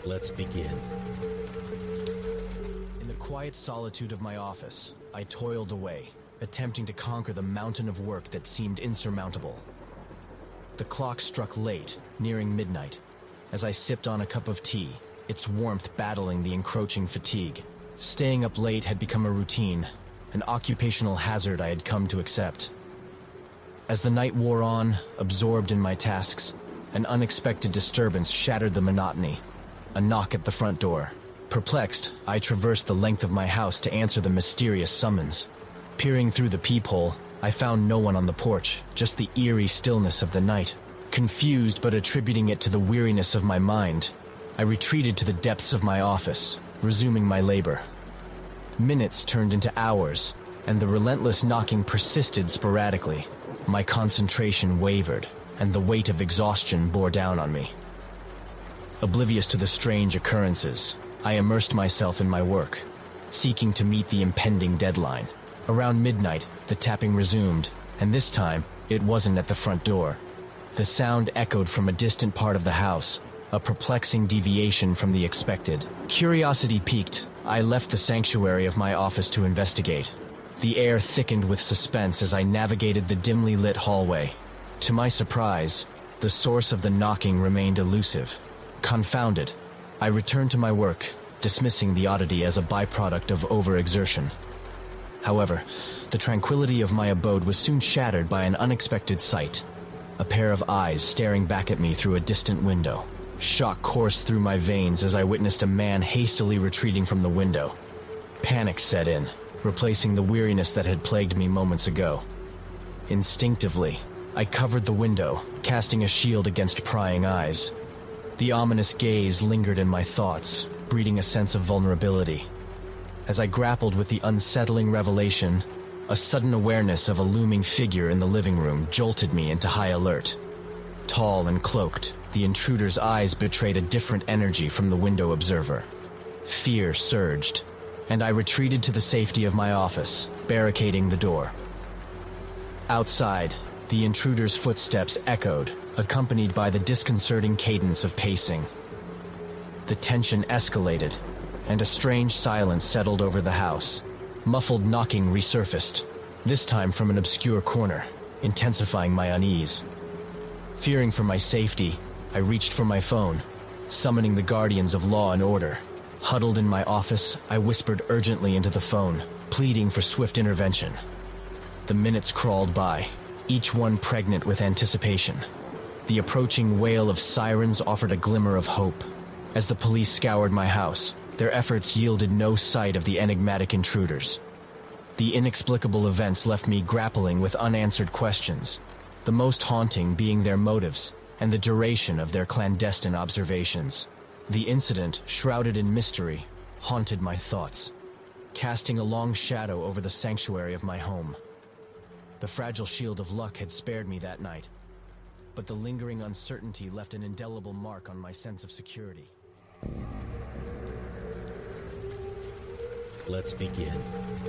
Let's begin. In the quiet solitude of my office, I toiled away, attempting to conquer the mountain of work that seemed insurmountable. The clock struck late, nearing midnight, as I sipped on a cup of tea, its warmth battling the encroaching fatigue. Staying up late had become a routine, an occupational hazard I had come to accept. As the night wore on, absorbed in my tasks, an unexpected disturbance shattered the monotony. A knock at the front door. Perplexed, I traversed the length of my house to answer the mysterious summons. Peering through the peephole, I found no one on the porch, just the eerie stillness of the night. Confused but attributing it to the weariness of my mind, I retreated to the depths of my office, resuming my labor. Minutes turned into hours, and the relentless knocking persisted sporadically. My concentration wavered, and the weight of exhaustion bore down on me. Oblivious to the strange occurrences, I immersed myself in my work, seeking to meet the impending deadline. Around midnight, the tapping resumed, and this time, it wasn't at the front door. The sound echoed from a distant part of the house, a perplexing deviation from the expected. Curiosity piqued, I left the sanctuary of my office to investigate. The air thickened with suspense as I navigated the dimly lit hallway. To my surprise, the source of the knocking remained elusive. Confounded, I returned to my work, dismissing the oddity as a byproduct of overexertion. However, the tranquility of my abode was soon shattered by an unexpected sight. A pair of eyes staring back at me through a distant window. Shock coursed through my veins as I witnessed a man hastily retreating from the window. Panic set in, replacing the weariness that had plagued me moments ago. Instinctively, I covered the window, casting a shield against prying eyes. The ominous gaze lingered in my thoughts, breeding a sense of vulnerability. As I grappled with the unsettling revelation, a sudden awareness of a looming figure in the living room jolted me into high alert. Tall and cloaked, the intruder's eyes betrayed a different energy from the window observer. Fear surged, and I retreated to the safety of my office, barricading the door. Outside, the intruder's footsteps echoed, accompanied by the disconcerting cadence of pacing. The tension escalated, and a strange silence settled over the house. Muffled knocking resurfaced, this time from an obscure corner, intensifying my unease. Fearing for my safety, I reached for my phone, summoning the guardians of law and order. Huddled in my office, I whispered urgently into the phone, pleading for swift intervention. The minutes crawled by, each one pregnant with anticipation. The approaching wail of sirens offered a glimmer of hope. As the police scoured my house, their efforts yielded no sight of the enigmatic intruders. The inexplicable events left me grappling with unanswered questions, the most haunting being their motives and the duration of their clandestine observations. The incident, shrouded in mystery, haunted my thoughts, casting a long shadow over the sanctuary of my home. The fragile shield of luck had spared me that night, but the lingering uncertainty left an indelible mark on my sense of security. Let's begin.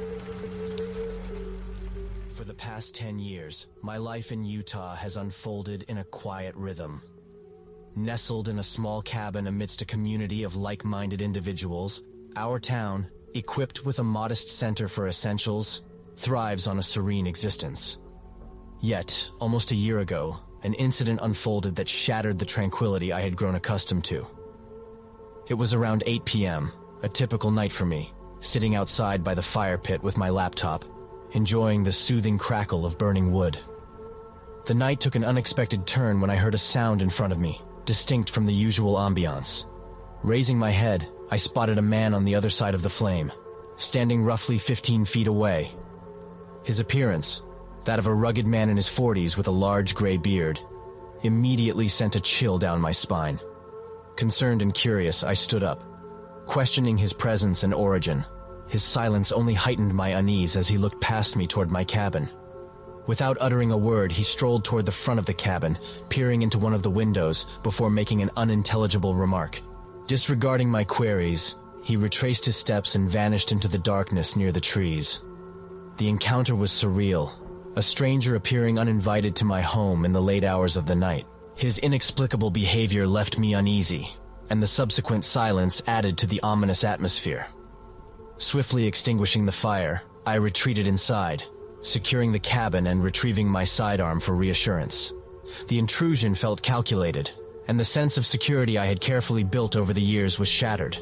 For the past 10 years, my life in Utah has unfolded in a quiet rhythm. Nestled in a small cabin amidst a community of like-minded individuals, our town, equipped with a modest center for essentials, thrives on a serene existence. Yet, almost a year ago, an incident unfolded that shattered the tranquility I had grown accustomed to. It was around 8 p.m., a typical night for me, sitting outside by the fire pit with my laptop, enjoying the soothing crackle of burning wood. The night took an unexpected turn when I heard a sound in front of me, distinct from the usual ambiance. Raising my head, I spotted a man on the other side of the flame, standing roughly 15 feet away. His appearance, that of a rugged man in his 40s with a large gray beard, immediately sent a chill down my spine. Concerned and curious, I stood up, questioning his presence and origin. His silence only heightened my unease as he looked past me toward my cabin. Without uttering a word, he strolled toward the front of the cabin, peering into one of the windows before making an unintelligible remark. Disregarding my queries, he retraced his steps and vanished into the darkness near the trees. The encounter was surreal, a stranger appearing uninvited to my home in the late hours of the night. His inexplicable behavior left me uneasy, and the subsequent silence added to the ominous atmosphere. Swiftly extinguishing the fire, I retreated inside, securing the cabin and retrieving my sidearm for reassurance. The intrusion felt calculated, and the sense of security I had carefully built over the years was shattered.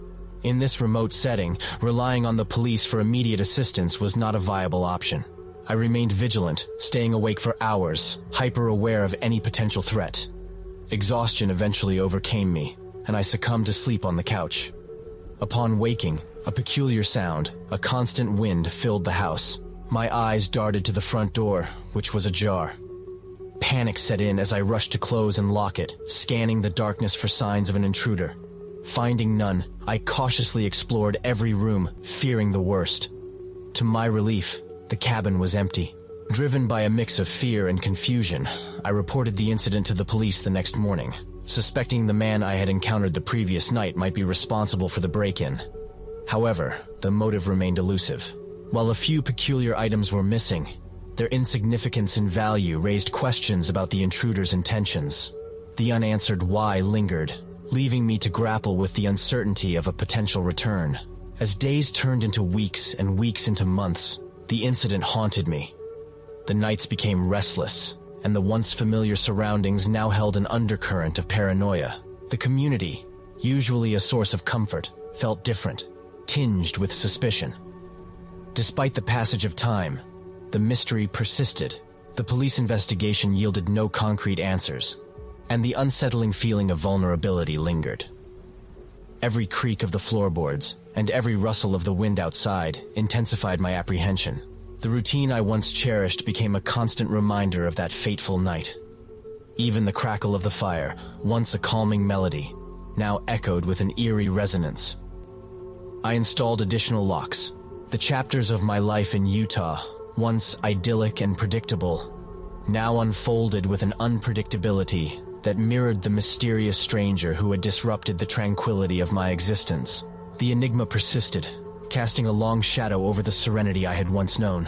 In this remote setting, relying on the police for immediate assistance was not a viable option. I remained vigilant, staying awake for hours, hyper-aware of any potential threat. Exhaustion eventually overcame me, and I succumbed to sleep on the couch. Upon waking, a peculiar sound, a constant wind, filled the house. My eyes darted to the front door, which was ajar. Panic set in as I rushed to close and lock it, scanning the darkness for signs of an intruder. Finding none, I cautiously explored every room, fearing the worst. To my relief, the cabin was empty. Driven by a mix of fear and confusion, I reported the incident to the police the next morning, suspecting the man I had encountered the previous night might be responsible for the break-in. However, the motive remained elusive. While a few peculiar items were missing, their insignificance and value raised questions about the intruder's intentions. The unanswered why lingered, leaving me to grapple with the uncertainty of a potential return. As days turned into weeks and weeks into months, the incident haunted me. The nights became restless, and the once familiar surroundings now held an undercurrent of paranoia. The community, usually a source of comfort, felt different, tinged with suspicion. Despite the passage of time, the mystery persisted. The police investigation yielded no concrete answers, and the unsettling feeling of vulnerability lingered. Every creak of the floorboards and every rustle of the wind outside intensified my apprehension. The routine I once cherished became a constant reminder of that fateful night. Even the crackle of the fire, once a calming melody, now echoed with an eerie resonance. I installed additional locks. The chapters of my life in Utah, once idyllic and predictable, now unfolded with an unpredictability that mirrored the mysterious stranger who had disrupted the tranquility of my existence. The enigma persisted, casting a long shadow over the serenity I had once known.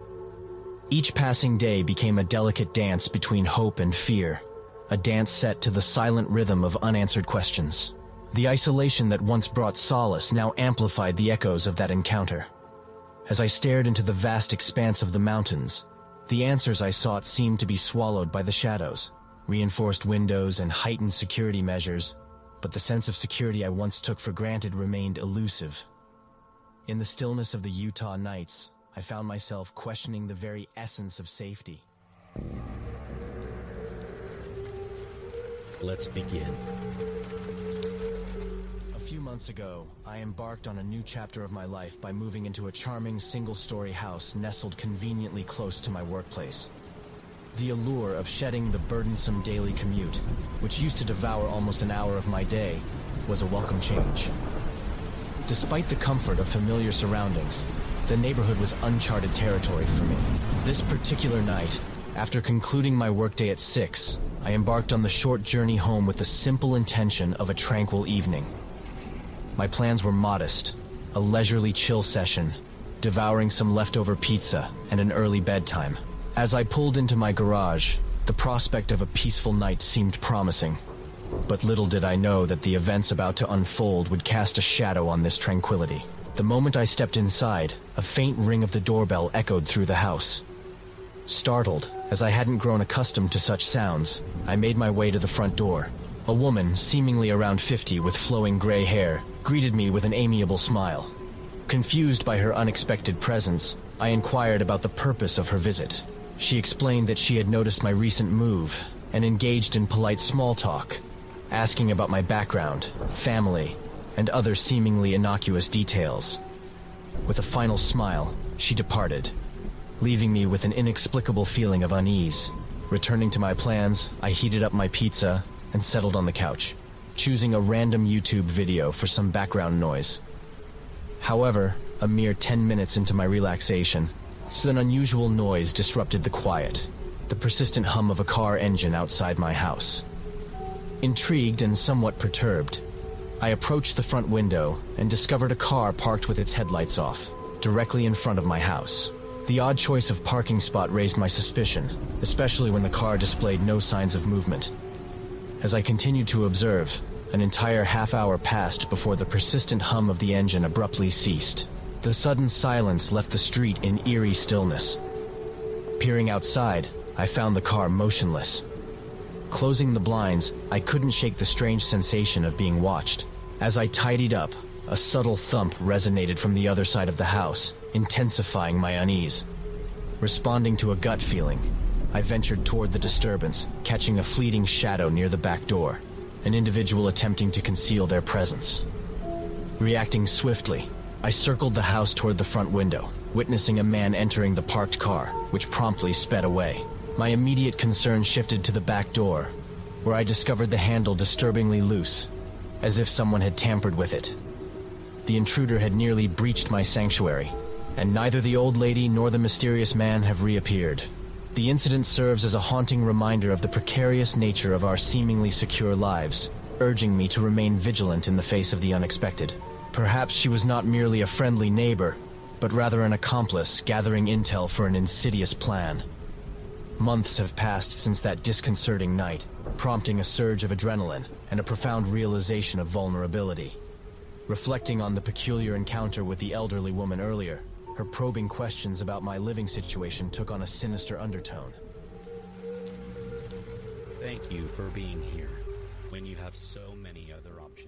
Each passing day became a delicate dance between hope and fear, a dance set to the silent rhythm of unanswered questions. The isolation that once brought solace now amplified the echoes of that encounter. As I stared into the vast expanse of the mountains, the answers I sought seemed to be swallowed by the shadows. Reinforced windows and heightened security measures, but the sense of security I once took for granted remained elusive. In the stillness of the Utah nights, I found myself questioning the very essence of safety. Let's begin. A few months ago, I embarked on a new chapter of my life by moving into a charming single-story house nestled conveniently close to my workplace. The allure of shedding the burdensome daily commute, which used to devour almost an hour of my day, was a welcome change. Despite the comfort of familiar surroundings, the neighborhood was uncharted territory for me. This particular night, after concluding my workday at 6, I embarked on the short journey home with the simple intention of a tranquil evening. My plans were modest, a leisurely chill session, devouring some leftover pizza, and an early bedtime. As I pulled into my garage, the prospect of a peaceful night seemed promising. But little did I know that the events about to unfold would cast a shadow on this tranquility. The moment I stepped inside, a faint ring of the doorbell echoed through the house. Startled, as I hadn't grown accustomed to such sounds, I made my way to the front door. A woman, seemingly around 50 with flowing gray hair, greeted me with an amiable smile. Confused by her unexpected presence, I inquired about the purpose of her visit. She explained that she had noticed my recent move and engaged in polite small talk, asking about my background, family, and other seemingly innocuous details. With a final smile, she departed, leaving me with an inexplicable feeling of unease. Returning to my plans, I heated up my pizza and settled on the couch, choosing a random YouTube video for some background noise. However, a mere 10 minutes into my relaxation, an unusual noise disrupted the quiet, the persistent hum of a car engine outside my house. Intrigued and somewhat perturbed, I approached the front window and discovered a car parked with its headlights off, directly in front of my house. The odd choice of parking spot raised my suspicion, especially when the car displayed no signs of movement. As I continued to observe, An entire half-hour passed before the persistent hum of the engine abruptly ceased. The sudden silence left the street in eerie stillness. Peering outside, I found the car motionless. Closing the blinds, I couldn't shake the strange sensation of being watched. As I tidied up, a subtle thump resonated from the other side of the house, intensifying my unease. Responding to a gut feeling, I ventured toward the disturbance, catching a fleeting shadow near the back door, an individual attempting to conceal their presence. Reacting swiftly, I circled the house toward the front window, witnessing a man entering the parked car, which promptly sped away. My immediate concern shifted to the back door, where I discovered the handle disturbingly loose, as if someone had tampered with it. The intruder had nearly breached my sanctuary, and neither the old lady nor the mysterious man have reappeared. The incident serves as a haunting reminder of the precarious nature of our seemingly secure lives, urging me to remain vigilant in the face of the unexpected. Perhaps she was not merely a friendly neighbor, but rather an accomplice gathering intel for an insidious plan. Months have passed since that disconcerting night, prompting a surge of adrenaline and a profound realization of vulnerability. Reflecting on the peculiar encounter with the elderly woman earlier, her probing questions about my living situation took on a sinister undertone. Thank you for being here when you have so many other options.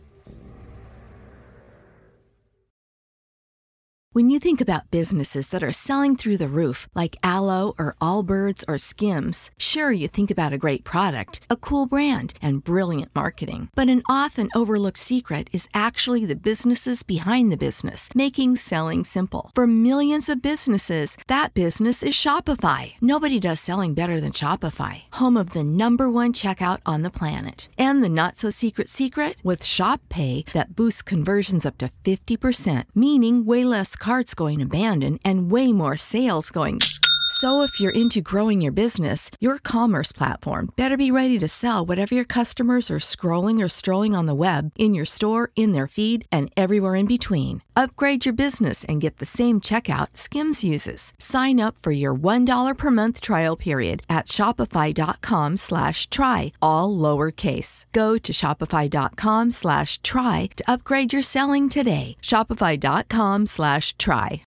When you think about businesses that are selling through the roof, like Aloe or Allbirds or Skims, sure, you think about a great product, a cool brand, and brilliant marketing. But an often overlooked secret is actually the businesses behind the business, making selling simple. For millions of businesses, that business is Shopify. Nobody does selling better than Shopify, home of the #1 checkout on the planet. And the not-so-secret secret? With Shop Pay that boosts conversions up to 50%, meaning way less carts going abandoned and way more sales going. So if you're into growing your business, your commerce platform better be ready to sell whatever your customers are scrolling or strolling on the web, in your store, in their feed, and everywhere in between. Upgrade your business and get the same checkout Skims uses. Sign up for your $1 per month trial period at shopify.com/try, all lowercase. Go to shopify.com/try to upgrade your selling today. Shopify.com/try.